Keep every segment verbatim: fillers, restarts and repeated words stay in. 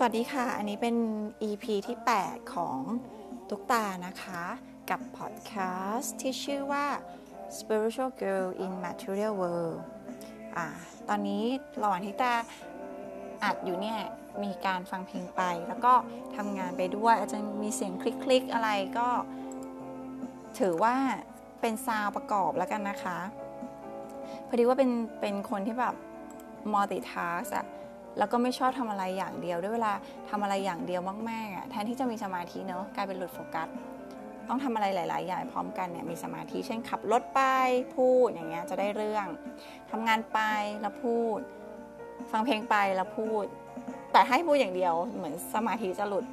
วัสดีค่ะอันนี้เป็น อี พี ที่แปดของตุ๊กตานะคะกับพอดแคสต์ที่ชื่อว่า Spiritual Girl in Material World อ่าตอนนี้ระหว่างที่ตาอัดอยู่เนี่ยมีการฟังเพลงไปแล้วก็ทำงานไปด้วยอาจจะมีเสียงคลิกๆอะไรก็ถือว่าเป็นซาวด์ประกอบแล้วกันนะคะพอดีว่าเป็นเป็นคนที่แบบ multitask อะแล้วก็ไม่ชอบทำอะไรอย่างเดียวด้วยเวลาทำอะไรอย่างเดียวมากๆอ่ะแทนที่จะมีสมาธิเนอะกลายเป็นหลุดโฟกัสต้องทำอะไรหลายๆอย่างพร้อมกันเนี่ยมีสมาธิเช่นขับรถไปพูดอย่างเงี้ยจะได้เรื่องทำงานไปแล้วพูดฟังเพลงไปแล้วพูดแต่ให้พูดอย่างเดียวเหมือนสมาธิจะหลุด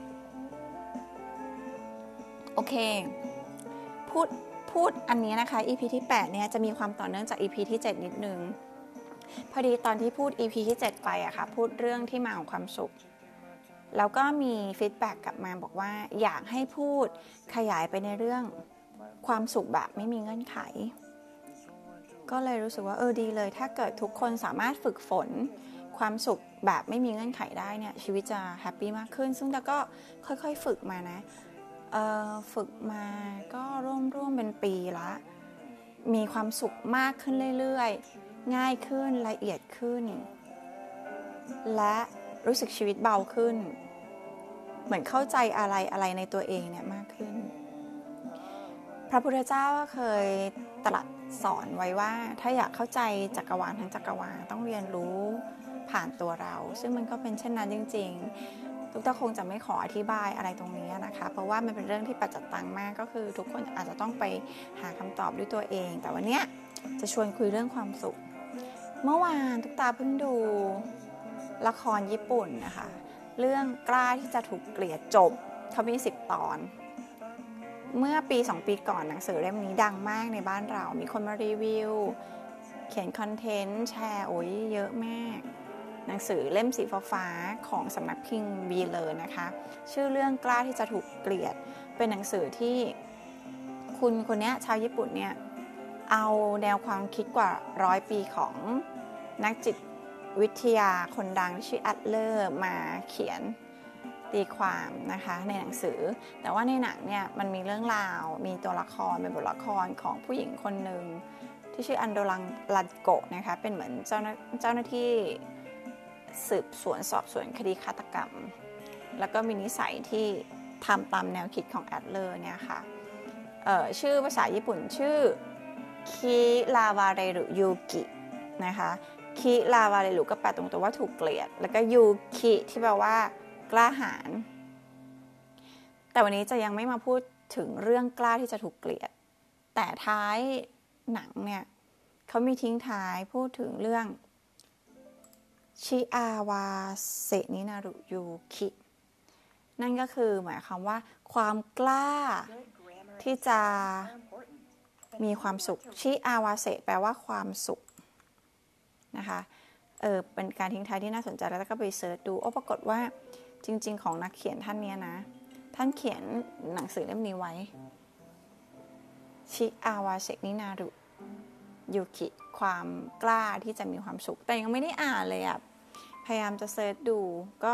โอเคพูดพูดอันนี้นะคะ อี พี ที่แปดเนี่ยจะมีความต่อเนื่องจาก อี พี ที่เจ็ดนิดนึงพอดีตอนที่พูด อี พี ที่เจ็ดไปอะค่ะพูดเรื่องที่มาของความสุขแล้วก็มีฟีดแบ็กกลับมาบอกว่าอยากให้พูดขยายไปในเรื่องความสุขแบบไม่มีเงื่อนไขก็เลยรู้สึกว่าเออดีเลยถ้าเกิดทุกคนสามารถฝึกฝนความสุขแบบไม่มีเงื่อนไขได้เนี่ยชีวิตจะแฮปปี้มากขึ้นซึ่งแต่ก็ค่อยๆฝึกมานะเอ่อฝึกมาก็ร่วมๆเป็นปีละมีความสุขมากขึ้นเรื่อยๆง่ายขึ้นละเอียดขึ้นและรู้สึกชีวิตเบาขึ้นเหมือนเข้าใจอะไรอะไรในตัวเองเนี่ยมากขึ้นพระพุทธเจ้าก็เคยตรัสสอนไว้ว่าถ้าอยากเข้าใจจักรวาลทั้งจักรวาลต้องเรียนรู้ผ่านตัวเราซึ่งมันก็เป็นเช่นนั้นจริงๆทุกท่านคงจะไม่ขออธิบายอะไรตรงนี้นะคะเพราะว่ามันเป็นเรื่องที่ปัจจัตตังมากก็คือทุกคนอาจจะต้องไปหาคำตอบด้วยตัวเองแต่วันนี้จะชวนคุยเรื่องความสุขเมื่อวานตุ๊กตาเพิ่งดูละครญี่ปุ่นนะคะเรื่องกล้าที่จะถูกเกลียดจบเขามีสิบตอนเมื่อปีสองปีก่อนหนังสือเล่มนี้ดังมากในบ้านเรามีคนมารีวิวเขียนคอนเทนต์แชร์โอ้ยเยอะมากหนังสือเล่มสีฟ้าๆของสำนักพิมพ์บีเลยนะคะชื่อเรื่องกล้าที่จะถูกเกลียดเป็นหนังสือที่คุณคนนี้ชาวญี่ปุ่นเนี่ยเอาแนวความคิดกว่าร้อยปีของนักจิตวิทยาคนดังที่ชื่อแอดเลอร์มาเขียนตีความนะคะในหนังสือแต่ว่าในหนังเนี่ยมันมีเรื่องราวมีตัวละครเป็นบทละครของผู้หญิงคนหนึ่งที่ชื่ออันโดรังลันโกะนะคะเป็นเหมือนเจ้าหน้าเจ้าหน้าที่สืบสวนสอบสวนคดีฆาตกรรมแล้วก็มีนิสัยที่ทำตามแนวคิดของแอดเลอร์เนี่ยค่ะเอ่อชื่อภาษาญี่ปุ่นชื่อคิราวาเรรุยูกินะคะคิราวาเรรุก็แปลตรงตัวว่าถูกเกลียดแล้วก็ยูคิที่แปลว่ากล้าหาญแต่วันนี้จะยังไม่มาพูดถึงเรื่องกล้าที่จะถูกเกลียดแต่ท้ายหนังเนี่ยเขามีทิ้งท้ายพูดถึงเรื่องชิอาวาเซนินารุยูคินั่นก็คือหมายความว่าความกล้าที่จะมีความสุขชิอาวาเซแปลว่าความสุขนะคะเออเป็นการทิ้งท้ายที่น่าสนใจแล้วก็ไปเสิร์ชดูโอ้ปรากฏว่าจริงๆของนักเขียนท่านนี้นะท่านเขียนหนังสือเล่มนี้ไว้ชิอาวาเซนินารุยูกิความกล้าที่จะมีความสุขแต่ยังไม่ได้อ่านเลยอ่ะพยายามจะเสิร์ชดูก็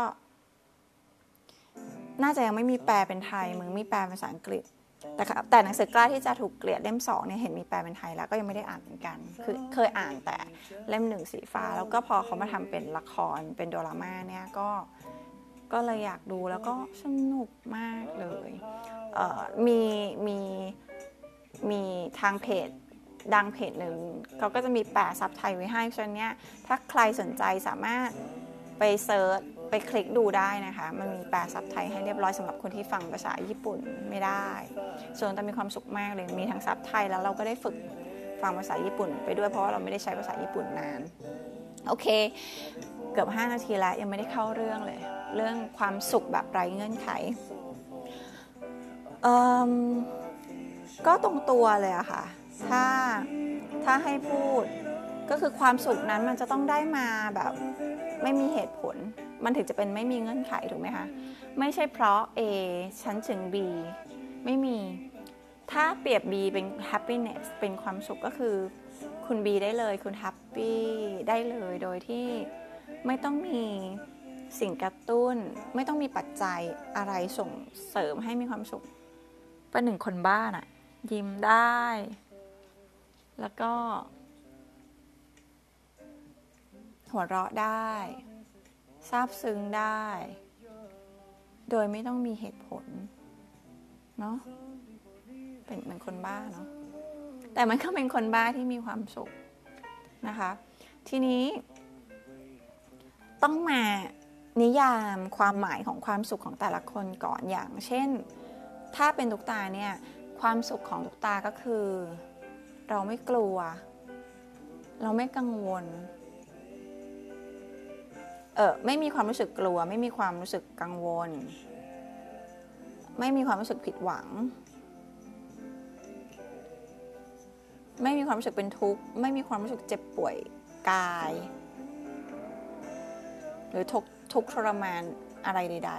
น่าจะยังไม่มีแปลเป็นไทยมึงมีแปลเป็นภาษาอังกฤษแต่แต่หนังสือกล้าที่จะถูกเกลียดเล่มสองเนี่ยเห็นมีแปลเป็นไทยแล้วก็ยังไม่ได้อ่านเหมือนกันคือเคยอ่านแต่เล่มหนึ่งสีฟ้าแล้วก็พอเขามาทำเป็นละครเป็นโดราม่าเนี่ยก็ก็เลยอยากดูแล้วก็สนุกมากเลยเอ่อมีมีมีทางเพจดังเพจหนึ่งเขาก็จะมีแปลซับไทยไว้ให้ฉะนั้นเนี่ยถ้าใครสนใจสามารถไปเซิร์ชไปคลิกดูได้นะคะมันมีแปลซับไทยให้เรียบร้อยสำหรับคนที่ฟังภาษาญี่ปุ่นไม่ได้ส่วนแต่มีความสุขมากเลยมีทั้งซับไทยแล้วเราก็ได้ฝึกฟังภาษาญี่ปุ่นไปด้วยเพราะว่าเราไม่ได้ใช้ภาษาญี่ปุ่นนานโอเคเกือบห้านาทีแล้วยังไม่ได้เข้าเรื่องเลยเรื่องความสุขแบบไร้เงื่อนไขเอ่อก็ตรงตัวเลยอะค่ะถ้าถ้าให้พูดก็คือความสุขนั้นมันจะต้องได้มาแบบไม่มีเหตุผลมันถึงจะเป็นไม่มีเงื่อนไขถูกไหมคะไม่ใช่เพราะ A ฉันถึง B ไม่มีถ้าเปรียบ B เป็น happiness เป็นความสุขก็คือคุณ B ได้เลยคุณ happy ได้เลยโดยที่ไม่ต้องมีสิ่งกระตุ้นไม่ต้องมีปัจจัยอะไรส่งเสริมให้มีความสุขเป็นหนึ่งคนบ้าน่ะยิ้มได้แล้วก็หัวเราะได้ซาบซึ้งได้โดยไม่ต้องมีเหตุผลเนาะเป็นเหมือนคนบ้าเนาะแต่มันก็เป็นคนบ้าที่มีความสุขนะคะทีนี้ต้องมานิยามความหมายของความสุขของแต่ละคนก่อนอย่างเช่นถ้าเป็นตุ๊กตาเนี่ยความสุขของตุ๊กตาก็คือเราไม่กลัวเราไม่กังวลเออไม่มีความรู้สึกกลัวไม่มีความรู้สึกกังวลไม่มีความรู้สึกผิดหวังไม่มีความรู้สึกเป็นทุกข์ไม่มีความรู้สึกเจ็บป่วยกายหรือทุกทุกทรมานอะไรใด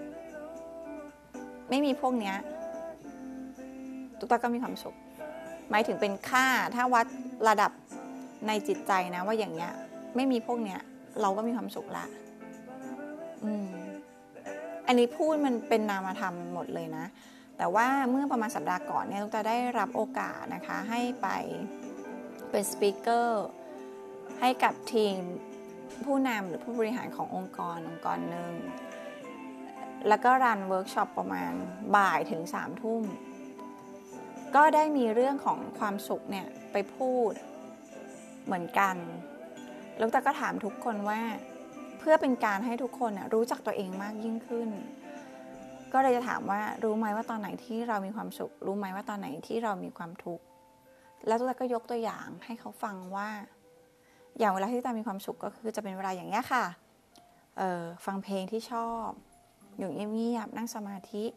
ๆไม่มีพวกเนี้ยตุ๊กตาก็มีความสุขหมายถึงเป็นค่าถ้าวัดระดับในจิตใจนะว่าอย่างเงี้ยไม่มีพวกเนี้ยเราก็มีความสุขละอืมอันนี้พูดมันเป็นนามธรรมหมดเลยนะแต่ว่าเมื่อประมาณสัปดาห์ก่อนเนี่ยตุ๊กตาได้รับโอกาสนะคะให้ไปเป็นสปีกเกอร์ให้กับทีมผู้นำหรือผู้บริหารขององค์กรองค์กรหนึ่งแล้วก็รันเวิร์กช็อปประมาณบ่ายถึงสามทุ่มก็ได้มีเรื่องของความสุขเนี่ยไปพูดเหมือนกันแล้วตาก็ถามทุกคนว่าเพื่อเป็นการให้ทุกคนรู้จักตัวเองมากยิ่งขึ้นก็เลยจะถามว่ารู้ไหมว่าตอนไหนที่เรามีความสุขรู้ไหมว่าตอนไหนที่เรามีความทุกข์แล้วตาก็ยกตัวอย่างให้เขาฟังว่าอย่างเวลาที่ตามีความสุขก็คือจะเป็นเวลาอย่างนี้ค่ะเออฟังเพลงที่ชอบอยู่เงียบๆนั่งสมาธิ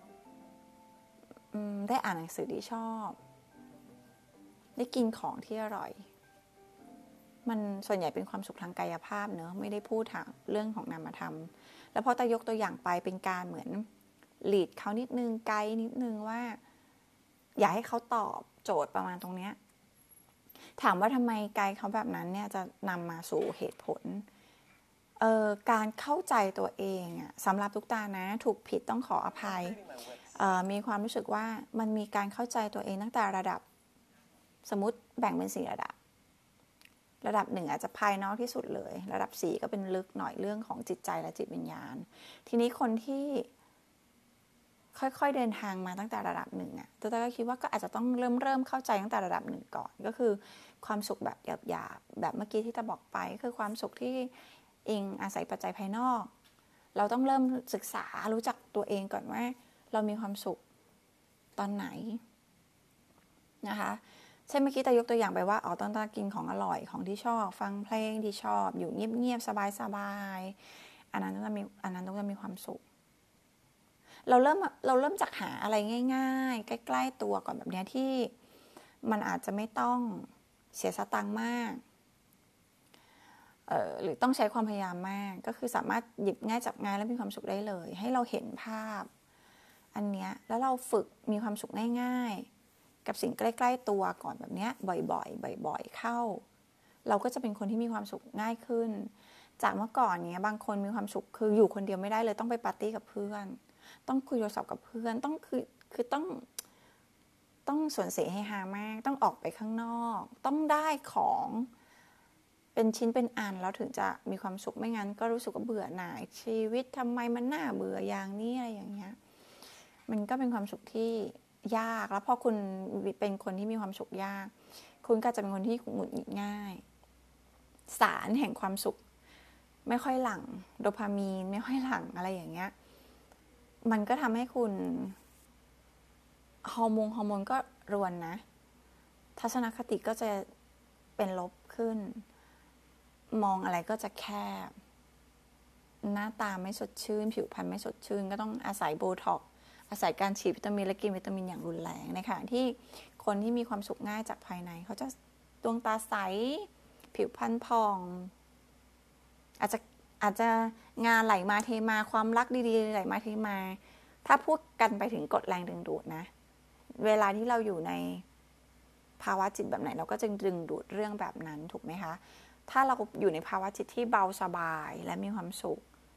ได้อ่านหนังสือที่ชอบได้กินของที่อร่อยมันส่วนใหญ่เป็นความสุขทางกายภาพเนอะไม่ได้พูดทางเรื่องของนามธรรมแล้วพอตายกตัวอย่างไปเป็นการเหมือนลีดเขานิดนึงไกด์นิดนึงว่าอยากให้เขาตอบโจทย์ประมาณตรงเนี้ยถามว่าทำไมไกด์เขาแบบนั้นเนี่ยจะนำมาสู่เหตุผลเอ่อการเข้าใจตัวเองอ่ะสำหรับตุ๊กตานะถูกผิดต้องขออภัยมีความรู้สึกว่ามันมีการเข้าใจตัวเองตั้งแต่ระดับสมมติแบ่งเป็นสี่ระดับระดับหนึ่งอาจจะภายนอกที่สุดเลยระดับสี่ก็เป็นลึกหน่อยเรื่องของจิตใจและจิตวิญญาณทีนี้คนที่ค่อยๆเดินทางมาตั้งแต่ระดับหนึ่งอ่ะตัวตาก็คิดว่าก็อาจจะต้องเริ่มเริ่มเข้าใจตั้งแต่ระดับหนึ่งก่อนก็คือความสุขแบบหยาบๆแบบเมื่อกี้ที่ตาบอกไปคือความสุขที่อิงอาศัยปัจจัยภายนอกเราต้องเริ่มศึกษารู้จักตัวเองก่อนว่าเรามีความสุขตอนไหนนะคะเช่นเมื่อกี้ตายกตัวอย่างไปว่าอ๋อตอนตากินของอร่อยของที่ชอบฟังเพลงที่ชอบอยู่เงียบๆสบายๆอันนั้นต้องมีอันนั้นต้องมีความสุขเราเริ่มเราเริ่มจากหาอะไรง่ายๆใกล้ๆตัวก่อนแบบนี้ที่มันอาจจะไม่ต้องเสียสตังค์มากเอ่อหรือต้องใช้ความพยายามมากก็คือสามารถหยิบง่ายจับง่ายแล้วมีความสุขได้เลยให้เราเห็นภาพอันเนี้ยแล้วเราฝึกมีความสุขง่ายๆกับสิ่งใกล้ๆตัวก่อนแบบเนี้ยบ่อยๆบ่อยๆเข้าเราก็จะเป็นคนที่มีความสุขง่ายขึ้นจากเมื่อก่อนเนี้ยบางคนมีความสุขคืออยู่คนเดียวไม่ได้เลยต้องไปปาร์ตี้กับเพื่อนต้องคุยโทรศัพท์กับเพื่อนต้องคือคือต้องต้องสวนเสให้ฮามากต้องออกไปข้างนอกต้องได้ของเป็นชิ้นเป็นอันแล้วถึงจะมีความสุขไม่งั้นก็รู้สึกว่าเบื่อหน่ายชีวิตทำไมมันน่าเบื่ออย่างนี้อะไรอย่างเงี้ยมันก็เป็นความสุขที่ยากแล้วพอคุณเป็นคนที่มีความสุขยากคุณก็จะเป็นคนที่หงุดหงิดง่ายสารแห่งความสุขไม่ค่อยหลั่งโดพามีนไม่ค่อยหลั่งอะไรอย่างเงี้ยมันก็ทำให้คุณฮอร์โมนฮอร์โมนก็รวนนะทัศนคติก็จะเป็นลบขึ้นมองอะไรก็จะแคบหน้าตาไม่สดชื่นผิวพรรณไม่สดชื่นก็ต้องอาศัยโบท็อกซ์อาศัยการฉีดวิตามินและกินวิตามินอย่างรุนแรงในขณะที่คนที่มีความสุขง่ายจากภายในเขาจะดวงตาใสผิวพรรณผ่องอาจจะอาจจะงานไหลมาเทมาความรักดีๆไหลมาเทมาถ้าพูดกันไปถึงกฎแรงดึงดูดนะเวลาที่เราอยู่ในภาวะจิตแบบไหนเราก็จะดึงดูดเรื่องแบบนั้นถูกไหมคะถ้าเราอยู่ในภาวะจิตที่เบาสบายและมีความสุข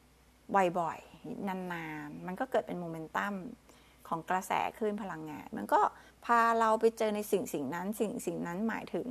บ่อยๆนานๆมันก็เกิดเป็นโมเมนตัมของกระแสคลื่นพลังงานมันก็พาเราไปเจอในสิ่งสิ่งนั้นสิ่งสิ่งนั้นหมายถึง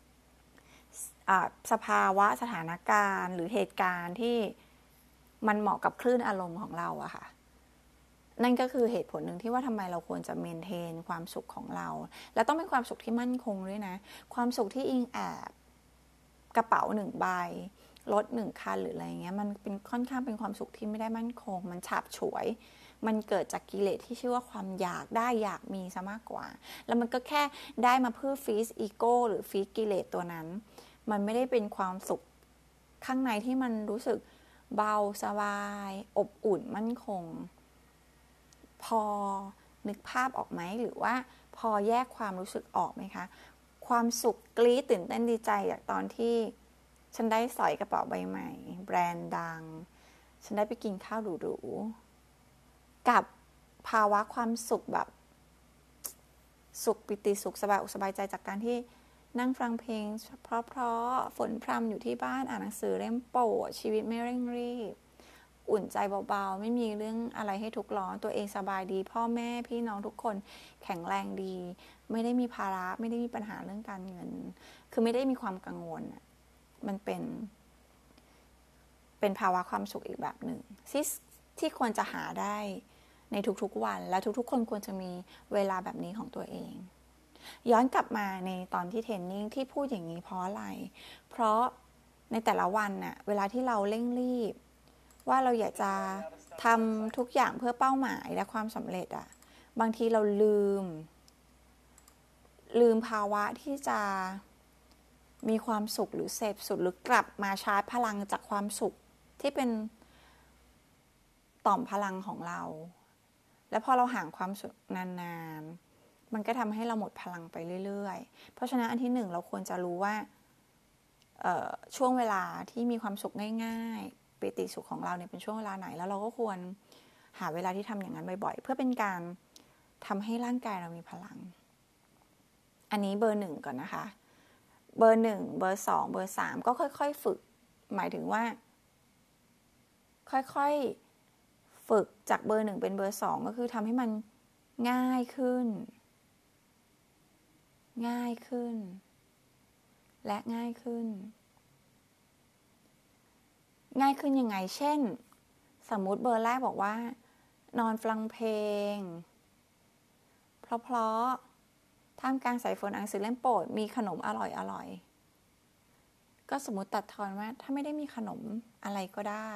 สภาวะสถานการณ์หรือเหตุการณ์ที่มันเหมาะกับคลื่นอารมณ์ของเราอะค่ะนั่นก็คือเหตุผลหนึ่งที่ว่าทำไมเราควรจะเมนเทนความสุขของเราและต้องเป็นความสุขที่มั่นคงด้วยนะความสุขที่อิงแอบกระเป๋าหนึ่งใบรถหนึ่งคันหรืออะไรเงี้ยมันเป็นค่อนข้างเป็นความสุขที่ไม่ได้มั่นคงมันฉาบฉวยมันเกิดจากกิเลสที่ชื่อว่าความอยากได้อยากมีซะมากกว่าแล้วมันก็แค่ได้มาเพื่อฟีสอีโก้หรือฟีสกิเลสตัวนั้นมันไม่ได้เป็นความสุขข้างในที่มันรู้สึกเบาสบายอบอุ่นมั่นคงพอนึกภาพออกไหมหรือว่าพอแยกความรู้สึกออกไหมคะความสุขกรี๊ดตื่นเต้นดีใจจากตอนที่ฉันได้สอยกระเป๋าใบใหม่แบรนด์ดังฉันได้ไปกินข้าวหรูๆกับภาวะความสุขแบบสุขปิติสุขสบายอกสบายใจจากการที่นั่งฟังเพลงเพราะๆฝนพรำอยู่ที่บ้านอ่านหนังสือเล่มโปรดชีวิตไม่เร่งรีบอุ่นใจเบาๆไม่มีเรื่องอะไรให้ทุกข์ร้อนตัวเองสบายดีพ่อแม่พี่น้องทุกคนแข็งแรงดีไม่ได้มีภาระไม่ได้มีปัญหาเรื่องการเงินคือไม่ได้มีความกังวลมันเป็นเป็นภาวะความสุขอีกแบบหนึ่งที่ที่ควรจะหาได้ในทุกๆวันและทุกๆคนควรจะมีเวลาแบบนี้ของตัวเองย้อนกลับมาในตอนที่เทรนนิ่งที่พูดอย่างนี้เพราะอะไรเพราะในแต่ละวันน่ะเวลาที่เราเร่งรีบว่าเราอยากจะทำทุกอย่างเพื่อเป้าหมายและความสำเร็จอ่ะบางทีเราลืมลืมภาวะที่จะมีความสุขหรือเสพสุขหรือกลับมาชาร์จพลังจากความสุขที่เป็นต่อมพลังของเราและพอเราห่างความสุขนานๆมันก็ทำให้เราหมดพลังไปเรื่อยๆเพราะฉะนั้นอันที่หนึ่งเราควรจะรู้ว่าช่วงเวลาที่มีความสุขง่ายๆปิติสุขของเราเนี่ยเป็นช่วงเวลาไหนแล้วเราก็ควรหาเวลาที่ทำอย่างนั้นบ่อยๆเพื่อเป็นการทำให้ร่างกายเรามีพลังอันนี้เบอร์หนึ่งก่อนนะคะเบอร์หนึ่งเบอร์สองเบอร์สามก็ค่อยๆฝึกหมายถึงว่าค่อยๆฝึกจากเบอร์หนึ่งเป็นเบอร์สองก็คือทำให้มันง่ายขึ้นง่ายขึ้นและง่ายขึ้นง่ายขึ้นยังไงเช่นสมมุติเบอร์แรกบอกว่านอนฟังเพลงเพราะๆท่ามกลางสายฝนอ่านหนังสือเล่มโปรดมีขนมอร่อยๆก็สมมุติตัดทอนว่าถ้าไม่ได้มีขนมอะไรก็ได้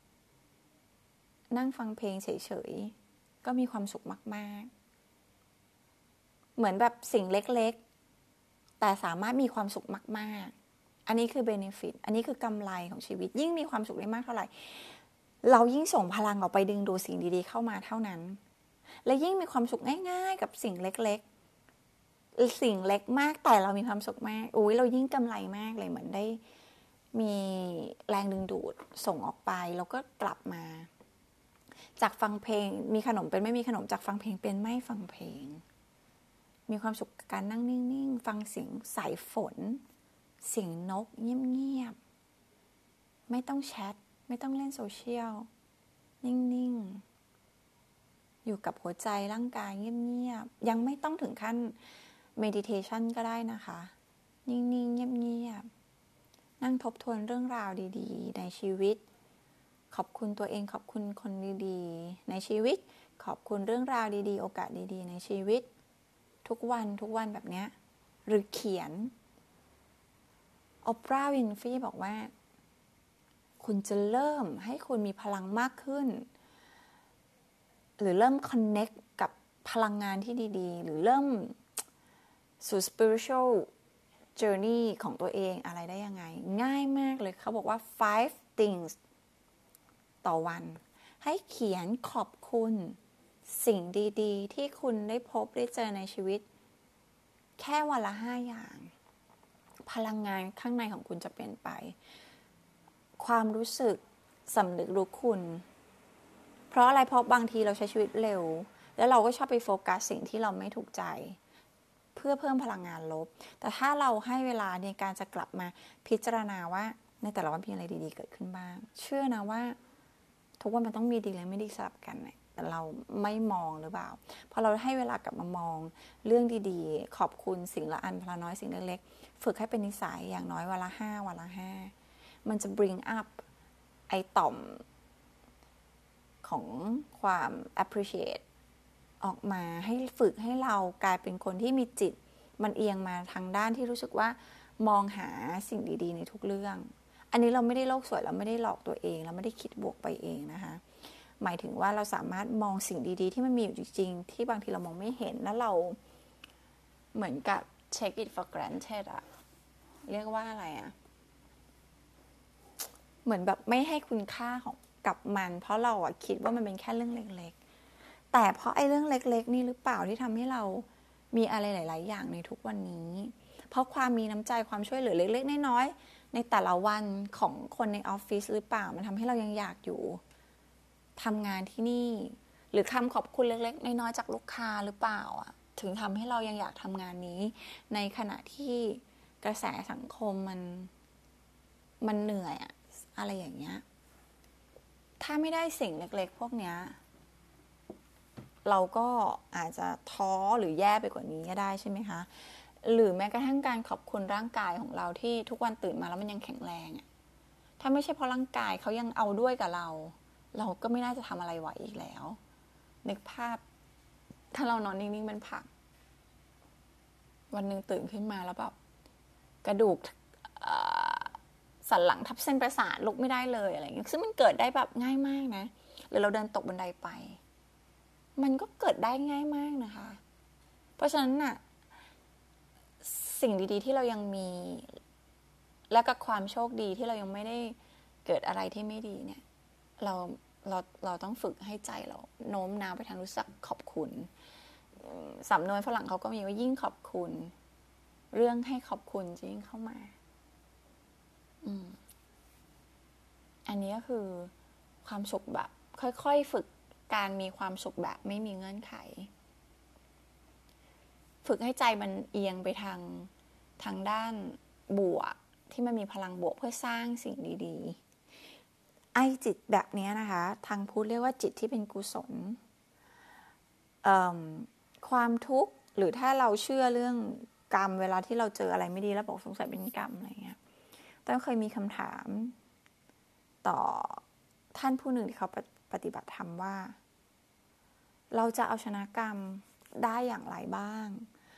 นั่งฟังเพลงเฉยๆก็มีความสุขมากๆเหมือนแบบสิ่งเล็กๆแต่สามารถมีความสุขมากๆอันนี้คือเบเนฟิตอันนี้คือกำไรของชีวิตยิ่งมีความสุขได้มากเท่าไหร่เรายิ่งส่งพลังออกไปดึงดูดสิ่งดีๆเข้ามาเท่านั้นและยิ่งมีความสุขง่ายๆกับสิ่งเล็กๆสิ่งเล็กมากแต่เรามีความสุขมากอุ้ยเรายิ่งกำไรมากเลยเหมือนได้มีแรงดึงดูดส่งออกไปแล้วก็กลับมาจากฟังเพลงมีขนมเป็นไม่มีขนมจากฟังเพลงเป็นไม่ฟังเพลงมีความสุขกับการนั่งนิ่งๆฟังเสียงสายฝนเสียงนกเงียบๆไม่ต้องแชทไม่ต้องเล่นโซเชียลนิ่งๆอยู่กับหัวใจร่างกายเงียบๆยังไม่ต้องถึงขั้นเมดิเทชันก็ได้นะคะนิ่งๆเงียบๆนั่งทบทวนเรื่องราวดีๆในชีวิตขอบคุณตัวเองขอบคุณคนดีๆในชีวิตขอบคุณเรื่องราวดีๆโอกาสดีๆในชีวิตทุกวันทุกวันแบบนี้หรือเขียนโอปราห์วินฟรีบอกว่าคุณจะเริ่มให้คุณมีพลังมากขึ้นหรือเริ่มคอนเน็กกับพลังงานที่ดีๆหรือเริ่มสู่ spiritual journey ของตัวเองอะไรได้ยังไงง่ายมากเลยเขาบอกว่า five things ต่อวันให้เขียนขอบคุณสิ่งดีๆที่คุณได้พบได้เจอในชีวิตแค่วันละห้าอย่างพลังงานข้างในของคุณจะเปลี่ยนไปความรู้สึกสำนึกรู้คุณเพราะอะไรเพราะบางทีเราใช้ชีวิตเร็วแล้วเราก็ชอบไปโฟกัสสิ่งที่เราไม่ถูกใจเพื่อเพิ่มพลังงานลบแต่ถ้าเราให้เวลาในการจะกลับมาพิจารณาว่าในแต่ละวันมีอะไรดีๆเกิดขึ้นบ้างเชื่อนะว่าทุกวันมันต้องมีดีและไม่ดีสลับกันเนี่ยแต่เราไม่มองหรือเปล่าพอเราให้เวลากลับมามองเรื่องดีๆขอบคุณสิ่งละอันพละน้อยสิ่งเล็กๆฝึกให้เป็นนิสัยอย่างน้อยวันละห้าวันละห้ามันจะ bring up ไอต่อมของความ appreciate ออกมาให้ฝึกให้เรากลายเป็นคนที่มีจิตมันเอียงมาทางด้านที่รู้สึกว่ามองหาสิ่งดีๆในทุกเรื่องอันนี้เราไม่ได้โลกสวยเราไม่ได้หลอกตัวเองเราไม่ได้คิดบวกไปเองนะคะหมายถึงว่าเราสามารถมองสิ่งดีๆที่มันมีอยู่จริงๆที่บางทีเรามองไม่เห็นแล้วเราเหมือนกับ take it for granted อะเรียกว่าอะไรอะเหมือนแบบไม่ให้คุณค่าของกับมันเพราะเราอะคิดว่ามันเป็นแค่เรื่องเล็กๆแต่เพราะไอ้เรื่องเล็กๆนี่หรือเปล่าที่ทำให้เรามีอะไรหลายๆอย่างในทุกวันนี้เพราะความมีน้ำใจความช่วยเหลือเล็กๆน้อยๆในแต่ละวันของคนในออฟฟิศหรือเปล่ามันทำให้เรายังอยากอยู่ทำงานที่นี่หรือคำขอบคุณเล็กๆน้อยๆจากลูกค้าหรือเปล่าอ่ะถึงทำให้เรายังอยากทำงานนี้ในขณะที่กระแสสังคมมันมันเหนื่อยอะอะไรอย่างเงี้ยถ้าไม่ได้สิ่งเล็กๆพวกเนี้ยเราก็อาจจะท้อหรือแย่ไปกว่านี้ก็ได้ใช่ไหมคะหรือแม้กระทั่งการขอบคุณร่างกายของเราที่ทุกวันตื่นมาแล้วมันยังแข็งแรงอะถ้าไม่ใช่เพราะร่างกายเขายังเอาด้วยกับเราเราก็ไม่น่าจะทำอะไรไหวอีกแล้วนึกภาพถ้าเรานอนนิ่งๆเป็นผักวันหนึ่งตื่นขึ้นมาแล้วแบบกระดูกสันหลังทับเส้นประสาทลุกไม่ได้เลยอะไรอย่างเงี้ยซึ่งมันเกิดได้แบบง่ายมากนะหรือเราเดินตกบันไดไปมันก็เกิดได้ง่ายมากนะคะเพราะฉะนั้นน่ะสิ่งดีๆที่เรายังมีและกับความโชคดีที่เรายังไม่ได้เกิดอะไรที่ไม่ดีเนี่ยเราเราเราต้องฝึกให้ใจเราโน้มน้าวไปทางรู้สึกขอบคุณสำนวนฝรั่งเขาก็มีว่ายิ่งขอบคุณเรื่องให้ขอบคุณจะยิ่งเข้ามาอืมอันนี้ก็คือความสุขแบบค่อยๆฝึกการมีความสุขแบบไม่มีเงื่อนไขฝึกให้ใจมันเอียงไปทางทางด้านบวกที่มันมีพลังบวกเพื่อสร้างสิ่งดีๆไอ้จิตแบบนี้นะคะทางพุทธเรียกว่าจิตที่เป็นกุศลความทุกข์หรือถ้าเราเชื่อเรื่องกรรมเวลาที่เราเจออะไรไม่ดีแล้วบอกสงสัยเป็นกรรมอะไรเงี้ยต้องเคยมีคำถามต่อท่านผู้หนึ่งที่เขาปฏิบัติธรรมว่าเราจะเอาชนะกรรมได้อย่างไรบ้าง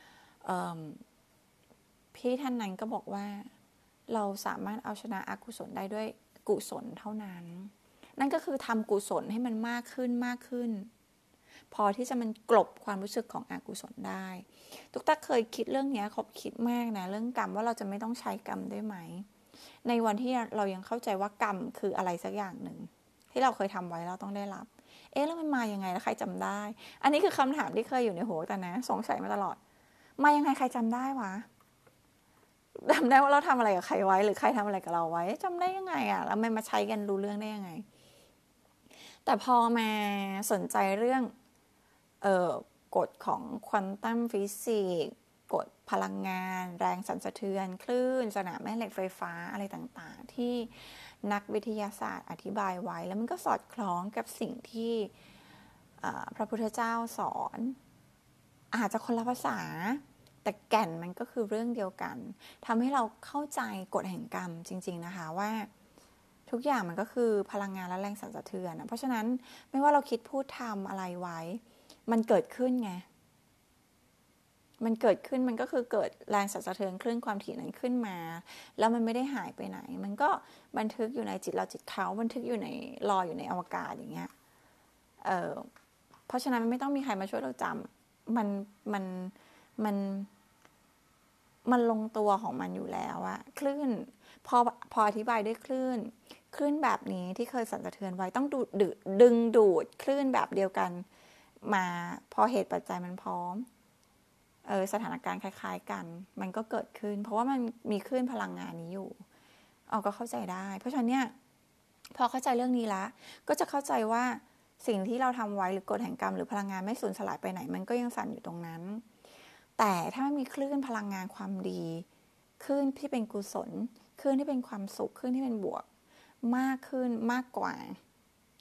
พี่ท่านนั้นก็บอกว่าเราสามารถเอาชนะอกุศลได้ด้วยกุศลเท่านั้นนั่นก็คือทำกุศลให้มันมากขึ้นมากขึ้นพอที่จะมันกลบความรู้สึกของอกุศลได้ตุ๊กตาเคยคิดเรื่องนี้คบคิดมากนะเรื่องกรรมว่าเราจะไม่ต้องใช้กรรมได้ไหมในวันที่เรายังเข้าใจว่ากรรมคืออะไรสักอย่างหนึ่งที่เราเคยทำไว้เราต้องได้รับเอ๊ะแล้วมันมายังไงแล้วใครจำได้อันนี้คือคำถามที่เคยอยู่ในหัวแต่นะสงสัยมาตลอดมายังไงใครจำได้วะจำได้ว่าเราทำอะไรกับใครไว้หรือใครทำอะไรกับเราไว้จำได้ยังไงอ่ะแล้วมันมาใช้กันรู้เรื่องได้ยังไงแต่พอมาสนใจเรื่องเอ่อกฎของควอนตัมฟิสิกส์กฎพลังงานแรงสั่นสะเทือนคลื่นสนามแม่เหล็กไฟฟ้าอะไรต่างๆที่นักวิทยาศาสตร์อธิบายไว้แล้วมันก็สอดคล้องกับสิ่งที่พระพุทธเจ้าสอนอาจจะคนละภาษาแต่แก่นมันก็คือเรื่องเดียวกันทำให้เราเข้าใจกฎแห่งกรรมจริงๆนะคะว่าทุกอย่างมันก็คือพลังงานและแรงสั่นสะเทือนนะเพราะฉะนั้นไม่ว่าเราคิดพูดทำอะไรไว้มันเกิดขึ้นไงมันเกิดขึ้นมันก็คือเกิดแรงสั่นสะเทือนคลื่นความถี่นั้นขึ้นมาแล้วมันไม่ได้หายไปไหนมันก็บันทึกอยู่ในจิตเราจิตเขาบันทึกอยู่ในลอยอยู่ในอวกาศอย่างเงี้ยเออเพราะฉะนั้นไม่ต้องมีใครมาช่วยเราจำมันมันมันมันลงตัวของมันอยู่แล้วอะคลื่นพอพออธิบายด้วยคลื่นคลื่นแบบนี้ที่เคยสั่นสะเทือนไว้ต้องดูดดึงดูดคลื่นแบบเดียวกันมาพอเหตุปัจจัยมันพร้อมเออสถานการณ์คล้ายๆกันมันก็เกิดขึ้นเพราะว่ามันมีคลื่นพลังงานนี้อยู่เอาก็เข้าใจได้เพราะฉะนั้นเนี่ยพอเข้าใจเรื่องนี้ละก็จะเข้าใจว่าสิ่งที่เราทำไว้หรือกฎแห่งกรรมหรือพลังงานไม่สูญสลายไปไหนมันก็ยังสั่นอยู่ตรงนั้นแต่ถ้าไม่มีคลื่นพลังงานความดีคลื่นที่เป็นกุศลคลื่นที่เป็นความสุขคลื่นที่เป็นบวกมากขึ้นมากกว่า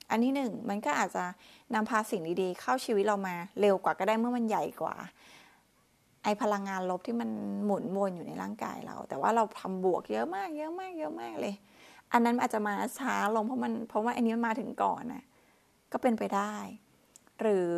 อันที่หนึ่งมันก็อาจจะนำพาสิ่งดีๆเข้าชีวิตเรามาเร็วกว่าก็ได้เมื่อมันใหญ่กว่าไอพลังงานลบที่มันหมุนวนอยู่ในร่างกายเราแต่ว่าเราทำบวกเยอะมากเยอะมากเยอะมากเลยอันนั้นอาจจะมาช้าลงเพราะมันเพราะว่าอันนี้มันมาถึงก่อนนะก็เป็นไปได้หรือ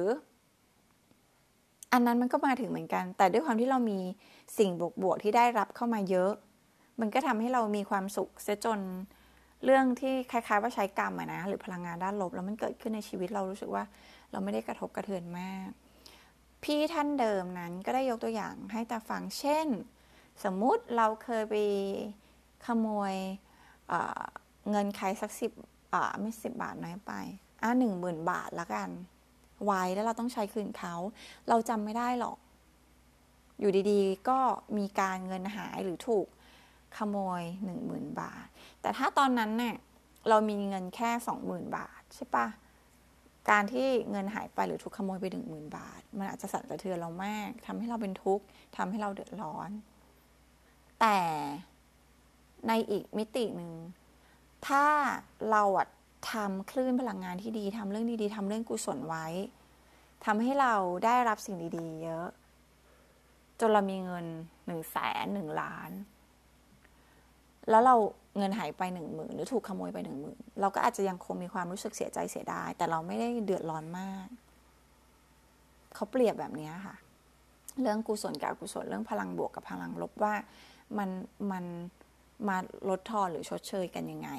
อันนั้นมันก็มาถึงเหมือนกันแต่ด้วยความที่เรามีสิ่งบวกๆที่ได้รับเข้ามาเยอะมันก็ทำให้เรามีความสุขเสียจนเรื่องที่คล้ายๆว่าใช้กรรมอะนะหรือพลังงานด้านลบแล้วมันเกิดขึ้นในชีวิตเรารู้สึกว่าเราไม่ได้กระทบกระเทือนมากพี่ท่านเดิมนั้นก็ได้ยกตัวอย่างให้ตาฟังเช่นสมมุติเราเคยไปขโมยเเงินใครสักสิบไม่สิบบาทน้อยไปอ่ะหนึ่งหมื่นบาทละกันไว้แล้วเราต้องใช้คืนเขาเราจำไม่ได้หรอกอยู่ดีๆก็มีการเงินหายหรือถูกขโมยหนึ่งหมื่นบาทแต่ถ้าตอนนั้นเนี่ยเรามีเงินแค่สองหมื่นบาทใช่ปะการที่เงินหายไปหรือถูกขโมยไปหนึ่งหมื่นบาทมันอาจจะสั่นสะเทือนเรามากทำให้เราเป็นทุกข์ทำให้เราเดือดร้อนแต่ในอีกมิติหนึ่งถ้าเราอะทำคลื่นพลังงานที่ดีทำเรื่องดีๆทำเรื่องกุศลไว้ทำให้เราได้รับสิ่งดีๆเยอะจนเรามีเงินหนึ่งแสนหนึ่งล้านแล้วเราเงินหายไปหนึ่งหมื่นหรือถูกขโมยไปหนึ่งหมื่นเราก็อาจจะยังคงมีความรู้สึกเสียใจเสียดายแต่เราไม่ได้เดือดร้อนมากเขาเปรียบแบบนี้ค่ะเรื่องกุศลกับอกุศลเรื่องพลังบวกกับพลังลบว่ามันมันมาลดทอนหรือชดเชยกันยังไง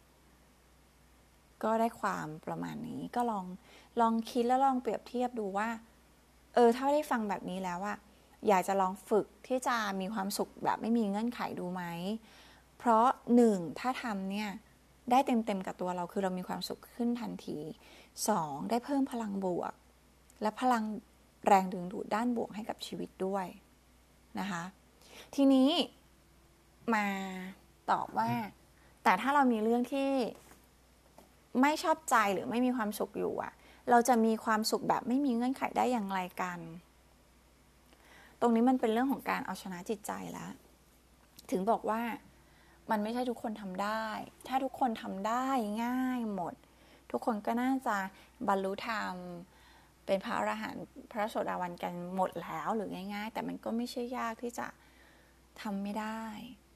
ก็ได้ความประมาณนี้ก็ลองลองคิดแล้วลองเปรียบเทียบดูว่าเออถ้าได้ฟังแบบนี้แล้วว่าอยากจะลองฝึกที่จะมีความสุขแบบไม่มีเงื่อนไขดูไหมเพราะหนึ่งถ้าทำเนี่ยได้เต็มๆกับตัวเราคือเรามีความสุขขึ้นทันทีสองได้เพิ่มพลังบวกและพลังแรงดึงดูดด้านบวกให้กับชีวิตด้วยนะคะทีนี้มาตอบว่าแต่ถ้าเรามีเรื่องที่ไม่ชอบใจหรือไม่มีความสุขอยู่อ่ะเราจะมีความสุขแบบไม่มีเงื่อนไขได้อย่างไรกันตรงนี้มันเป็นเรื่องของการเอาชนะจิตใจแล้วถึงบอกว่ามันไม่ใช่ทุกคนทำได้ถ้าทุกคนทำได้ง่ายหมดทุกคนก็น่าจะบรรลุธรรมเป็นพระอรหันต์พระโสดาบันกันหมดแล้วหรือง่ายๆแต่มันก็ไม่ใช่ยากที่จะทำไม่ได้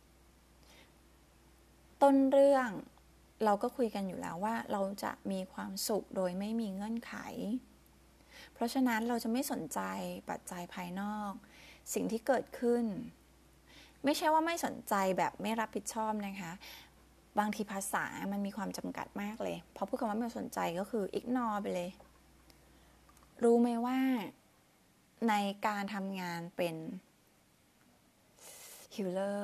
ต้นเรื่องเราก็คุยกันอยู่แล้วว่าเราจะมีความสุขโดยไม่มีเงื่อนไขเพราะฉะนั้นเราจะไม่สนใจปัจจัยภายนอกสิ่งที่เกิดขึ้นไม่ใช่ว่าไม่สนใจแบบไม่รับผิดชอบนะคะบางทีภาษามันมีความจำกัดมากเลยพอพูดคำว่าไม่สนใจก็คือ ignore ไปเลยรู้ไหมว่าในการทำงานเป็น healer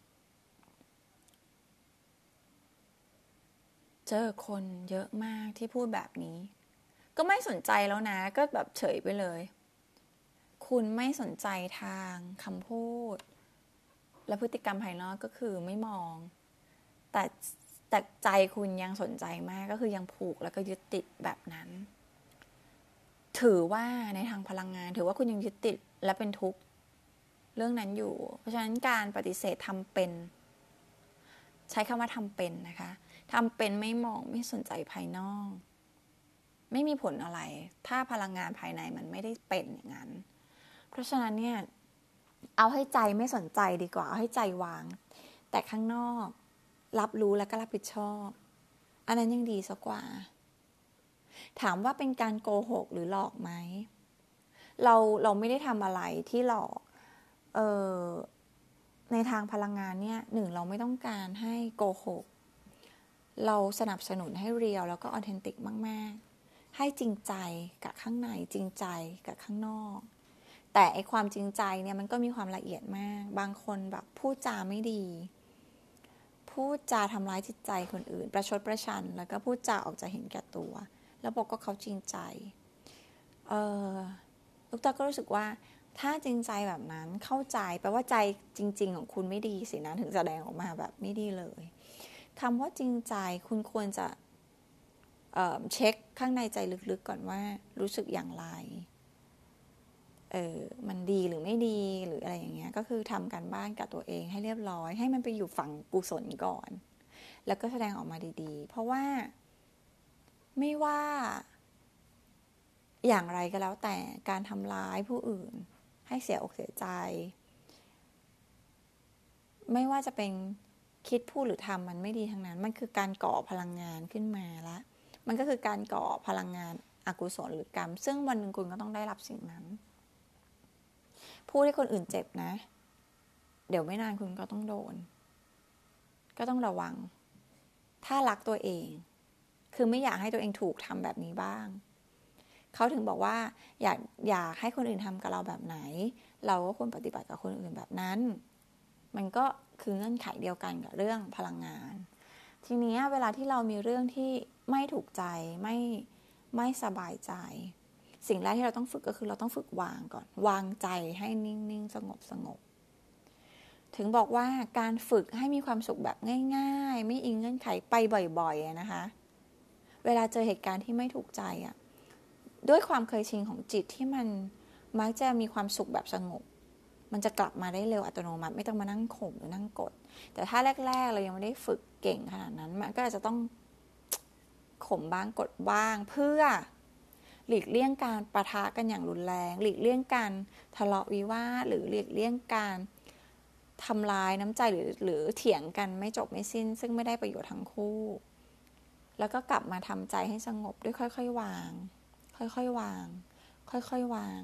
เจอคนเยอะมากที่พูดแบบนี้ก็ไม่สนใจแล้วนะก็แบบเฉยไปเลยคุณไม่สนใจทางคำพูดและพฤติกรรมภายนอกก็คือไม่มองแต่แต่ใจคุณยังสนใจมากก็คือยังผูกแล้วก็ยึดติดแบบนั้นถือว่าในทางพลังงานถือว่าคุณยังยึดติดและเป็นทุกข์เรื่องนั้นอยู่เพราะฉะนั้นการปฏิเสธทำเป็นใช้คำว่าทำเป็นนะคะทำเป็นไม่มองไม่สนใจภายนอกไม่มีผลอะไรถ้าพลังงานภายในมันไม่ได้เป็นอย่างนั้นเพราะฉะนั้นเนี่ยเอาให้ใจไม่สนใจดีกว่าเอาให้ใจวางแต่ข้างนอกรับรู้แล้วก็รับผิดชอบอันนั้นยังดีสักกว่าถามว่าเป็นการโกหกหรือหลอกไหมเราเราไม่ได้ทำอะไรที่หลอกเออในทางพลังงานเนี่ยหนึ่งเราไม่ต้องการให้โกหกเราสนับสนุนให้เรียลแล้วก็ออเทนติกมากๆให้จริงใจกับข้างในจริงใจกับข้างนอกแต่ไอความจริงใจเนี่ยมันก็มีความละเอียดมากบางคนแบบพูดจาไม่ดีพูดจาทำร้ายจิตใจคนอื่นประชดประชันแล้วก็พูดจาออกจะเห็นแก่ตัวแล้วบอกก็เขาจริงใจเออลูกตาก็รู้สึกว่าถ้าจริงใจแบบนั้นเข้าใจแปลว่าใจจริงๆของคุณไม่ดีสินะถึงแสดงออกมาแบบไม่ดีเลยคำว่าจริงใจคุณควรจะเอ่อเช็คข้างในใจลึกๆก่อนว่ารู้สึกอย่างไรเออมันดีหรือไม่ดีหรืออะไรอย่างเงี้ยก็คือทำการบ้านกับตัวเองให้เรียบร้อยให้มันไปอยู่ฝั่งกุศลก่อนแล้วก็แสดงออกมาดีๆเพราะว่าไม่ว่าอย่างไรก็แล้วแต่การทำร้ายผู้อื่นให้เสียอกเสียใจไม่ว่าจะเป็นคิดพูดหรือทำมันไม่ดีทั้งนั้นมันคือการก่อพลังงานขึ้นมาแล้วมันก็คือการก่อพลังงานอกุศลหรือกรรมซึ่งวันหนึ่งคุณก็ต้องได้รับสิ่งนั้นพูดให้คนอื่นเจ็บนะเดี๋ยวไม่นานคุณก็ต้องโดนก็ต้องระวังถ้ารักตัวเองคือไม่อยากให้ตัวเองถูกทำแบบนี้บ้างเขาถึงบอกว่าอยากอยากให้คนอื่นทำกับเราแบบไหนเราก็ควรปฏิบัติกับคนอื่นแบบนั้นมันก็คือเงื่อนไขเดียวกันกับเรื่องพลังงานทีนี้เวลาที่เรามีเรื่องที่ไม่ถูกใจไม่ไม่สบายใจสิ่งแรกที่เราต้องฝึกก็คือเราต้องฝึกวางก่อนวางใจให้นิ่งๆสงบสงบถึงบอกว่าการฝึกให้มีความสุขแบบง่ายๆไม่อิงเงื่อนไขไปบ่อยๆนะคะเวลาเจอเหตุการณ์ที่ไม่ถูกใจอ่ะด้วยความเคยชินของจิตที่มันมักจะมีความสุขแบบสงบมันจะกลับมาได้เร็วอัตโนมัติไม่ต้องมานั่งข่มหรือนั่งกดแต่ถ้าแรกๆเรายังไม่ได้ฝึกเก่งขนาดนั้นมันก็อาจจะต้องข่มบ้างกดบ้างเพื่อหลีกเลี่ยงการปะทะกันอย่างรุนแรงหลีกเลี่ยงการทะเลาะวิวาทหรือหลีกเลี่ยงการทำลายน้ำใจหรือหรือเถียงกันไม่จบไม่สิ้นซึ่งไม่ได้ประโยชน์ทั้งคู่แล้วก็กลับมาทำใจให้สงบด้วยค่อยๆวางค่อยๆวางค่อยๆวาง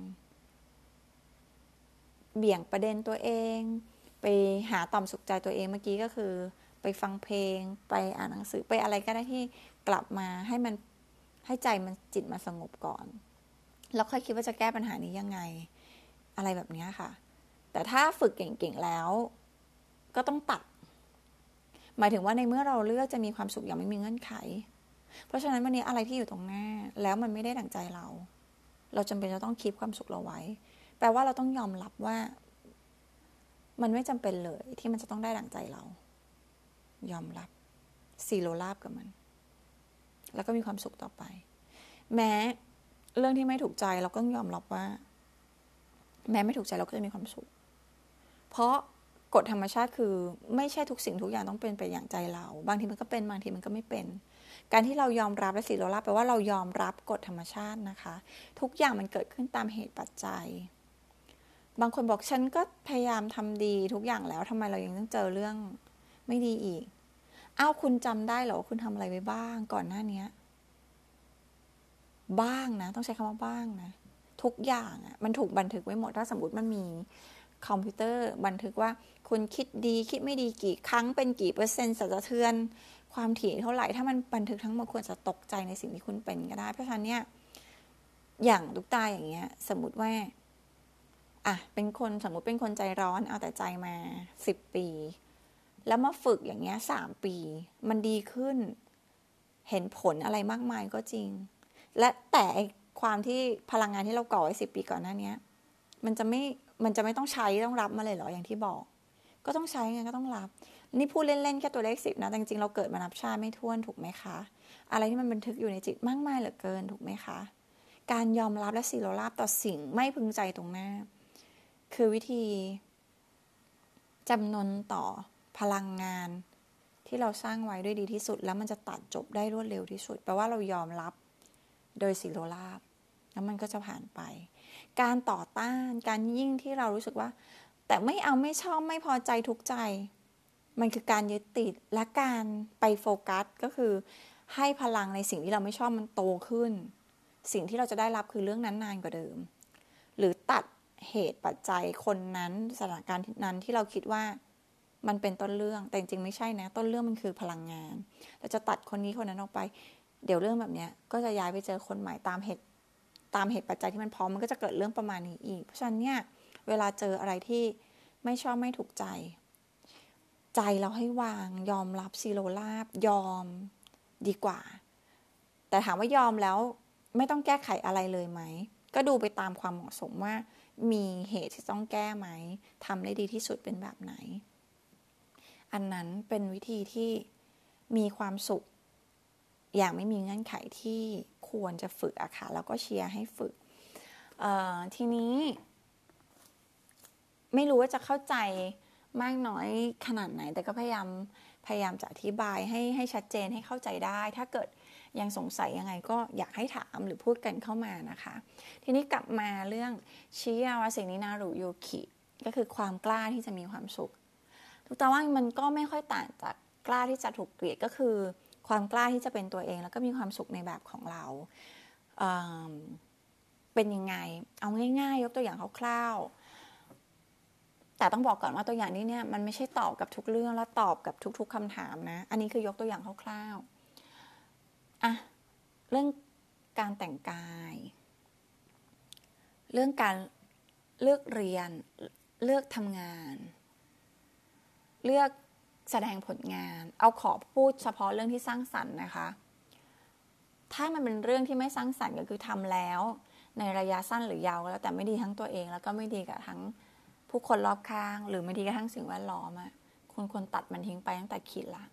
เบี่ยงประเด็นตัวเองไปหาต่อมสุขใจตัวเองเมื่อกี้ก็คือไปฟังเพลงไปอ่านหนังสือไปอะไรก็ได้ที่กลับมาให้มันให้ใจมันจิตมาสงบก่อนแล้วค่อยคิดว่าจะแก้ปัญหานี้ยังไงอะไรแบบนี้ค่ะแต่ถ้าฝึกเก่งๆแล้วก็ต้องตัดหมายถึงว่าในเมื่อเราเลือกจะมีความสุขอย่างไม่มีเงื่อนไขเพราะฉะนั้นวันนี้อะไรที่อยู่ตรงหน้าแล้วมันไม่ได้ดั่งใจเราเราจำเป็นจะต้องคีปความสุขเราไว้แปลว่าเราต้องยอมรับว่ามันไม่จำเป็นเลยที่มันจะต้องได้ดั่งใจเรายอมรับซีโรราบกับมันแล้วก็มีความสุขต่อไปแม้เรื่องที่ไม่ถูกใจเราก็ยอมรับว่าแม้ไม่ถูกใจเราก็จะมีความสุขเพราะกฎธรรมชาติคือไม่ใช่ทุกสิ่งทุกอย่างต้องเป็นไปอย่างใจเราบางทีมันก็เป็นบางทีมันก็ไม่เป็นการที่เรายอมรับและซีโรราบแปลว่าเรายอมรับกฎธรรมชาตินะคะทุกอย่างมันเกิดขึ้นตามเหตุปัจจัยบางคนบอกฉันก็พยายามทำดีทุกอย่างแล้วทำไมเรายังต้องเจอเรื่องไม่ดีอีกอ้าวคุณจำได้เหรอว่าคุณทำอะไรไว้บ้างก่อนหน้านี้บ้างนะต้องใช้คำว่าบ้างนะทุกอย่างอ่ะมันถูกบันทึกไว้หมดถ้าสมมติมันมีคอมพิวเตอร์บันทึกว่าคุณคิดดีคิดไม่ดีกี่ครั้งเป็นกี่เปอร์เซ็นต์สั่นสะเทือนความถี่เท่าไหร่ถ้ามันบันทึกทั้งหมดควรจะตกใจในสิ่งที่คุณเป็นก็ได้เพราะฉะนั้นเนี่ยอย่างลูกตาอย่างเงี้ยสมมติว่าอ่ะเป็นคนสมมติเป็นคนใจร้อนเอาแต่ใจมาสิบปีแล้วมาฝึกอย่างเงี้ยสามปีมันดีขึ้นเห็นผลอะไรมากมายก็จริงและแต่ความที่พลังงานที่เราก่อไว้สิบปีก่อนหน้านี้มันจะไม่มันจะไม่ต้องใช้ต้องรับมาเลยเหรออย่างที่บอกก็ต้องใช้ไงก็ต้องรับนี่พูดเล่นๆแค่ตัวเลขสิบนะแต่จริงๆเราเกิดมานับชาติไม่ถ้วนถูกไหมคะอะไรที่มันบันทึกอยู่ในจิตมากมายเหลือเกินถูกไหมคะการยอมรับและซีโรราบต่อสิ่งไม่พึงใจตรงหน้าคือวิธีจำนนต่อพลังงานที่เราสร้างไว้ด้วยดีที่สุดแล้วมันจะตัดจบได้รวดเร็วที่สุดแปลว่าเรายอมรับโดยซีโรราบแล้วมันก็จะผ่านไปการต่อต้านการยิ่งที่เรารู้สึกว่าแต่ไม่เอาไม่ชอบไม่พอใจทุกใจมันคือการยึดติดและการไปโฟกัสก็คือให้พลังในสิ่งที่เราไม่ชอบมันโตขึ้นสิ่งที่เราจะได้รับคือเรื่องนั้นนานกว่าเดิมหรือตัดเหตุปัจจัยคนนั้นสถานการณ์นั้นที่เราคิดว่ามันเป็นต้นเรื่องแต่จริงๆไม่ใช่นะต้นเรื่องมันคือพลังงานเราจะตัดคนนี้คนนั้นออกไปเดี๋ยวเรื่องแบบนี้ก็จะย้ายไปเจอคนใหม่ตามเหตุตามเหตุปัจจัยที่มันพร้อมมันก็จะเกิดเรื่องประมาณนี้อีกเพราะฉะนั้นเนี่ยเวลาเจออะไรที่ไม่ชอบไม่ถูกใจใจเราให้วางยอมรับซีโรราบยอมดีกว่าแต่ถามว่ายอมแล้วไม่ต้องแก้ไขอะไรเลยไหมก็ดูไปตามความเหมาะสมว่ามีเหตุที่ต้องแก้ไหมทำได้ดีที่สุดเป็นแบบไหนอันนั้นเป็นวิธีที่มีความสุขอย่างไม่มีเงื่อนไขที่ควรจะฝึกอะค่ะแล้วก็เชียร์ให้ฝึกทีนี้ไม่รู้ว่าจะเข้าใจมากน้อยขนาดไหนแต่ก็พยายามพยายามจะอธิบายให้ให้ชัดเจนให้เข้าใจได้ถ้าเกิดยังสงสัยยังไงก็อยากให้ถามหรือพูดกันเข้ามานะคะทีนี้กลับมาเรื่องชิยาวาเซนินารุโยคิก็คือความกล้าที่จะมีความสุขทุกแต่ว่ามันก็ไม่ค่อยต่างจากกล้าที่จะถูกเกลียดก็คือความกล้าที่จะเป็นตัวเองแล้วก็มีความสุขในแบบของเราเอ่อเป็นยังไงเอาง่ายๆยกตัวอย่างคร่าวๆแต่ต้องบอกก่อนว่าตัวอย่างนี้เนี่ยมันไม่ใช่ตอบกับทุกเรื่องและตอบกับทุกๆคำถามนะอันนี้คือยกตัวอย่างคร่าวๆอ่ะเรื่องการแต่งกายเรื่องการเลือกเรียนเลือกทำงานเลือกแสดงผลงานเอาขอพูดเฉพาะเรื่องที่สร้างสรรค์นะคะถ้ามันเป็นเรื่องที่ไม่สร้างสรรค์ก็คือทำแล้วในระยะสั้นหรือยาวก็แล้วแต่ไม่ดีทั้งตัวเองแล้วก็ไม่ดีกับทั้งผู้คนรอบข้างหรือไม่ดีกับทั้งสิ่งแวดล้อมอ่ะคุณควรตัดมันทิ้งไปตั้งแต่คิดละ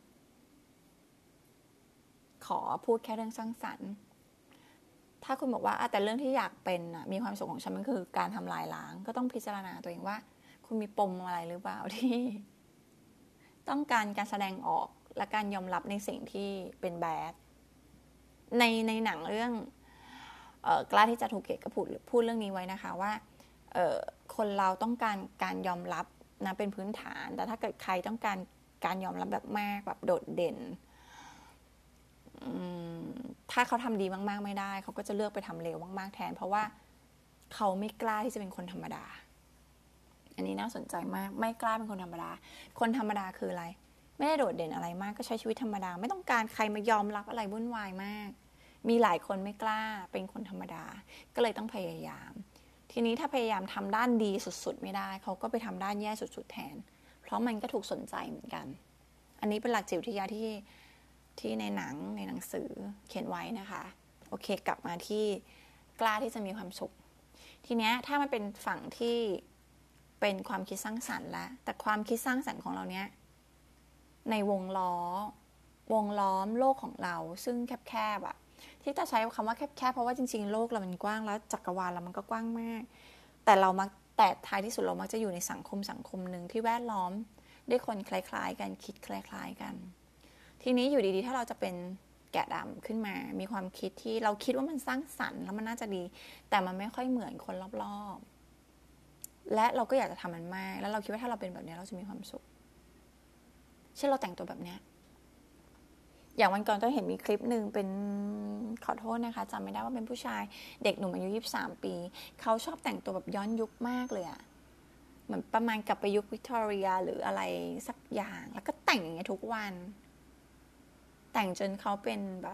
ขอพูดแค่เรื่องสร้างสรรค์ถ้าคุณบอกว่าแต่เรื่องที่อยากเป็นมีความสุขของฉันมันคือการทำลายล้างก็ต้องพิจารณาตัวเองว่าคุณมีปมอะไรหรือเปล่าที่ต้องการการแสดงออกและการยอมรับในสิ่งที่เป็นแบดในในหนังเรื่องเอ่อกล้าที่จะถูกเกลียดก็พูดพูดเรื่องนี้ไว้นะคะว่าเอ่อคนเราต้องการการยอมรับนะเป็นพื้นฐานแต่ถ้าเกิดใครต้องการการยอมรับแบบมากแบบโดดเด่นถ้าเขาทำดีมากๆไม่ได้เขาก็จะเลือกไปทำเลวมากๆแทนเพราะว่าเขาไม่กล้าที่จะเป็นคนธรรมดาอันนี้น่าสนใจมากไม่กล้าเป็นคนธรรมดาคนธรรมดาคืออะไรไม่ได้โดดเด่นอะไรมากก็ใช้ชีวิตธรรมดาไม่ต้องการใครมายอมรับอะไรวุ่นวายมากมีหลายคนไม่กล้าเป็นคนธรรมดาก็เลยต้องพยายามทีนี้ถ้าพยายามทำด้านดีสุดๆไม่ได้เขาก็ไปทำด้านแย่สุดๆแทนเพราะมันก็ถูกสนใจเหมือนกันอันนี้เป็นหลักจิตวิทยาที่ที่ในหนังในหนังสือเขียนไว้นะคะโอเคกลับมาที่กล้าที่จะมีความสุขทีเนี้ยถ้ามันเป็นฝั่งที่เป็นความคิดสร้างสรรค์แล้วแต่ความคิดสร้างสรรค์ของเราเนี้ยในวงล้อวงล้อมโลกของเราซึ่งแคบๆอะที่จะใช้คำว่าแคบๆเพราะว่าจริงๆโลกเรามันกว้างแล้วจักรวาลเรามันก็กว้างมากแต่เรามักแต่ท้ายที่สุดเรามักจะอยู่ในสังคมสังคมหนึ่งที่แวดล้อมด้วยคนคล้ายๆกันคิดคล้ายๆกันทีนี้อยู่ดีๆถ้าเราจะเป็นแกะดำขึ้นมามีความคิดที่เราคิดว่ามันสร้างสรรค์แล้วมันน่าจะดีแต่มันไม่ค่อยเหมือนคนรอบๆและเราก็อยากจะทำมันมากแล้วเราคิดว่าถ้าเราเป็นแบบนี้เราจะมีความสุขเช่นเราแต่งตัวแบบนี้อย่างวันก่อนก็เห็นมีคลิปหนึ่งเป็นขอโทษนะคะจำไม่ได้ว่าเป็นผู้ชายเด็กหนุ่มอายุยี่สิบสามปีเขาชอบแต่งตัวแบบย้อนยุคมากเลยอะเหมือนประมาณกลับไปยุควิกตอเรียหรืออะไรสักอย่างแล้วก็แต่งอย่างเงี้ยทุกวันแต่งจนเขาเป็นแบบ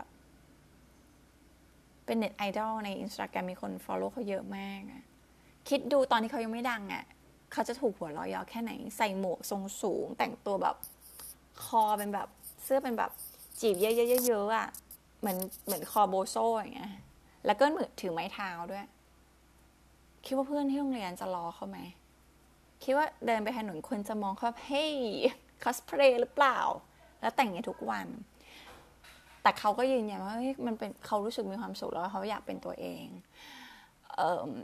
เป็นเน็ตไอดอลใน Instagram มีคน follow เขาเยอะมากอะคิดดูตอนที่เขายังไม่ดังอะเขาจะถูกหัวเราะเยาะแค่ไหนใส่หมวกทรงสูงแต่งตัวแบบคอเป็นแบบเสื้อเป็นแบบจีบเยอะๆๆอ่ะเหมือนเหมือนคอโบโซ่อย่างเงี้ยแล้วก็มือถือไม้เท้าด้วยคิดว่าเพื่อนที่โรงเรียนจะล้อเขาไหมคิดว่าเดินไปถนนคนจะมองเขาเฮ้ยคอสเพลย์หรือเปล่าแล้วแต่งอย่างทุกวันแต่เขาก็ยืนยันว่าเฮ้ยมันเป็นเขารู้สึกมีความสุขแล้วเขาอยากเป็นตัวเองเอ่อ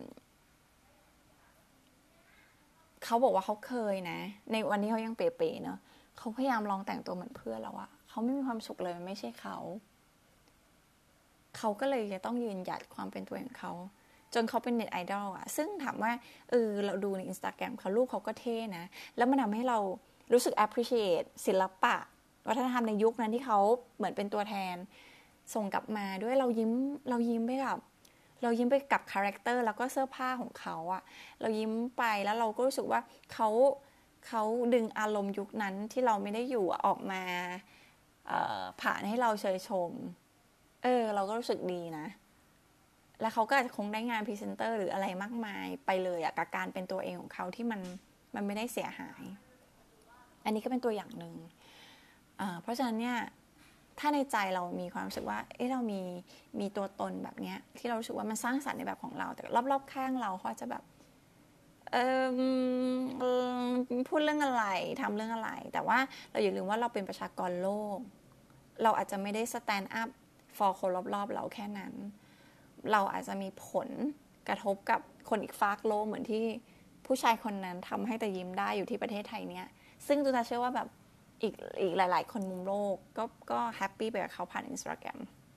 เขาบอกว่าเขาเคยนะในวันที่เขายังเป๋ๆเนาะเขาพยายามลองแต่งตัวเหมือนเพื่อนแล้วอะเขาไม่มีความสุขเลยมันไม่ใช่เขาเขาก็เลยจะต้องยืนหยัดความเป็นตัวของเขาจนเขาเป็นเน็ตไอดอลอะซึ่งถามว่าเออเราดูใน Instagram เขารูปเขาก็เท่นะแล้วมันทำให้เรารู้สึก appreciate ศิลปะวัฒนธรรมในยุคนั้นที่เขาเหมือนเป็นตัวแทนส่งกลับมาด้วยเรายิ้มเรายิ้มไปกับเรายิ้มไปกับคาแรคเตอร์แล้วก็เสื้อผ้าของเขาอะเรายิ้มไปแล้วเราก็รู้สึกว่าเขาเขาดึงอารมณ์ยุคนั้นที่เราไม่ได้อยู่ออกมาผ่านให้เราเชยชมเออเราก็รู้สึกดีนะแล้วเขาก็อาจจะคงได้งานพรีเซนเตอร์หรืออะไรมากมายไปเลยอะกับการเป็นตัวเองของเขาที่มันมันไม่ได้เสียหายอันนี้ก็เป็นตัวอย่างหนึ่งเพราะฉะนั้นเนี่ยถ้าในใจเรามีความรู้สึกว่าเอ๊ะเรามีมีตัวตนแบบเนี้ยที่เรารู้สึกว่ามันสร้างสรรค์ในแบบของเราแต่รอบๆข้างเราเขาจะแบบเออพูดเรื่องอะไรทำเรื่องอะไรแต่ว่าเราอย่าลืมว่าเราเป็นประชากรโลกเราอาจจะไม่ได้ stand up for คนรอบๆเราแค่นั้นเราอาจจะมีผลกระทบกับคนอีกฟากโลกเหมือนที่ผู้ชายคนนั้นทำให้แต่ยิ้มได้อยู่ที่ประเทศไทยเนี่ยซึ่งตูตาเชื่อว่าแบบอีกอีกหลายๆคนมุมโลกก็ก็แฮปปี้ไปกับเขาผ่าน Instagram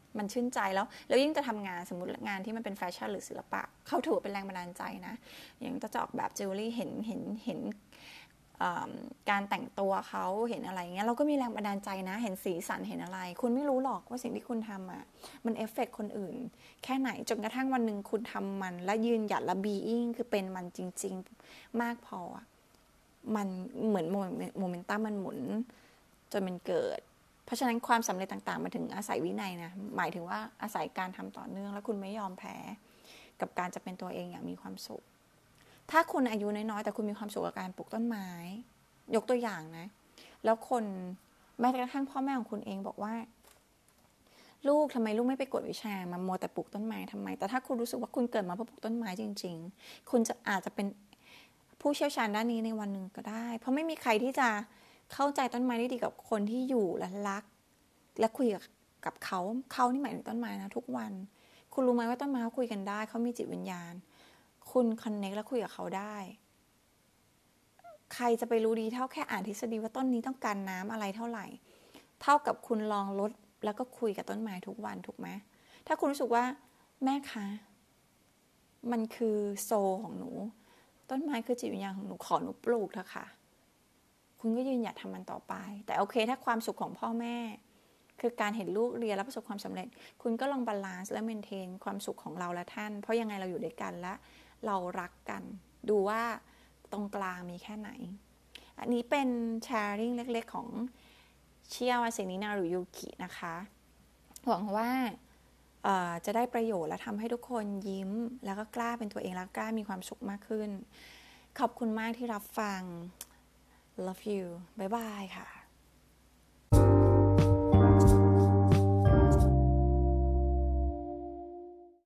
มันชื่นใจแล้วแล้วยิ่งจะทำงานสมมติงานที่มันเป็นแฟชั่นหรือศิลปะเขาถือเป็นแรงบันดาลใจนะอย่างจะออกแบบจิวเวลรี่เห็นเห็นเห็นการแต่งตัวเขาเห็นอะไรเงี้ยเราก็มีแรงบันดาลใจนะเห็นสีสันเห็นอะไรคุณไม่รู้หรอกว่าสิ่งที่คุณทำอ่ะมันเอฟเฟกต์คนอื่นแค่ไหนจนกระทั่งวันหนึ่งคุณทำมันและยืนหยัดและบีอิงคือเป็นมันจริงๆมากพอมันเหมือนโมเมนตัมมันหมุนจนมันเกิดเพราะฉะนั้นความสำเร็จต่างๆมาถึงอาศัยวินัยนะหมายถึงว่าอาศัยการทำต่อเนื่องและคุณไม่ยอมแพ้กับการจะเป็นตัวเองอย่างมีความสุขถ้าคุณอายุน้อยๆแต่คุณมีความสุขกับการปลูกต้นไม้ยกตัวอย่างนะแล้วคนแม้กระทั่งพ่อแม่ของคุณเองบอกว่าลูกทำไมลูกไม่ไปกวดวิชามามัวแต่ปลูกต้นไม้ทำไมแต่ถ้าคุณรู้สึกว่าคุณเกิดมาเพื่อปลูกต้นไม้จริงๆคุณจะอาจจะเป็นผู้เชี่ยวชาญด้านนี้ในวันหนึ่งก็ได้เพราะไม่มีใครที่จะเข้าใจต้นไม้ได้ดีกับคนที่อยู่และรักและคุยกับเขาเขานี่หมายถึงต้นไม้นะทุกวันคุณรู้ไหมว่าต้นไม้เขาคุยกันได้เขามีจิตวิญญาณคุณคอนเนคและคุยกับเขาได้ใครจะไปรู้ดีเท่าแค่อ่านทฤษฎีว่าต้นนี้ต้องการน้ำอะไรเท่าไหร่เท่ากับคุณลองลดแล้วก็คุยกับต้นไม้ทุกวันถูกไหมถ้าคุณรู้สึกว่าแม่คะมันคือโซลของหนูต้นไม้คือจิตวิญญาณของหนูขอหนูปลูกเถอะค่ะคุณก็ยืนหยัดทำมันต่อไปแต่โอเคถ้าความสุขของพ่อแม่คือการเห็นลูกเรียนและประสบความสำเร็จคุณก็ลองบาลานซ์และเมนเทนความสุขของเราและท่านเพราะยังไงเราอยู่ด้วยกันและเรารักกันดูว่าตรงกลางมีแค่ไหนอันนี้เป็นแชร์ริ่งเล็กๆของเชียวาเซนินาหรือยูกินะคะหวังว่าจะได้ประโยชน์และทำให้ทุกคนยิ้มแล้วก็กล้าเป็นตัวเองและกล้ามีความสุขมากขึ้นขอบคุณมากที่รับฟัง love you บ๊ายบายค่ะ